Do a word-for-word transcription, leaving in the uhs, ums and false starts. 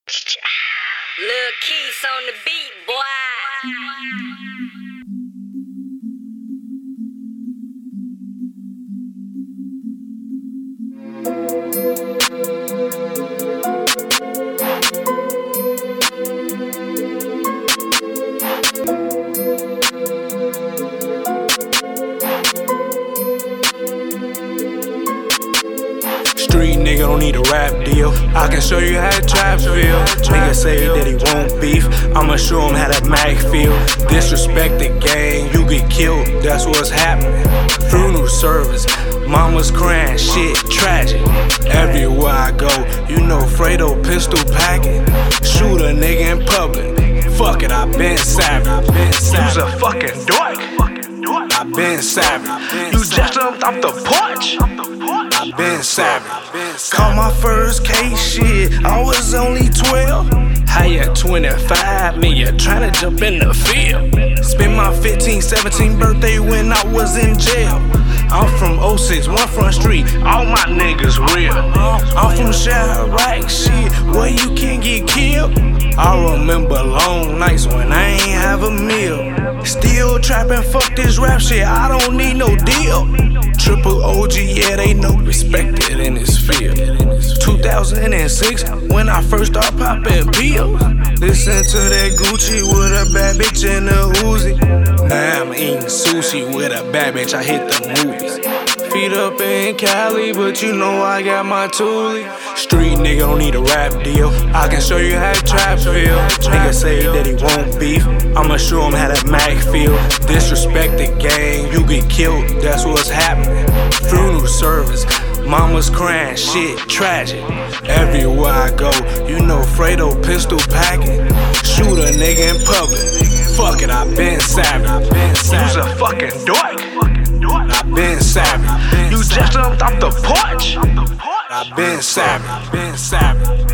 Lil' Keys on the beat, boy. Street nigga don't need a rap deal. I can show you how the trap feel. Nigga say that he won't beef, I'ma show him how that Mac feel. Disrespect the gang, you get killed, that's what's happening. Funeral service, mama's crying, shit tragic. Everywhere I go, you know Fredo pistol packing. Shoot a nigga in public, fuck it, I been savage. You's a fucking dork, I been savage. You just jumped off the porch, I been savage. Caught my first case, shit, I was only twelve. How you twenty-five, me, you tryna jump in the field. Spent my fifteen, seventeen birthday when I was in jail. I'm from oh six, one front street, all my niggas real. I'm from Chirac, shit, where you can get killed. I remember long nights when I ain't have a meal. Still trapping, fuck this rap shit, I don't need no deal. Triple O G, yeah, they know respected in this field. two thousand six, when I first started popping pills. Listen to that Gucci with a bad bitch in a Uzi. Now I'm eating sushi with a bad bitch, I hit the movies. Feet up in Cali, but you know I got my toolie. Street nigga don't need a rap deal. I can show you how the trap feel. Nigga say that he won't beef, I'ma show him how that Mac feel. Disrespect the gang, you get killed, that's what's happening. Funeral service, mama's crying, shit tragic. Everywhere I go, you know Fredo pistol packing. Shoot a nigga in public, fuck it, I been savage. You's a fucking dork, I been savage. You just jumped off the porch, I been savage.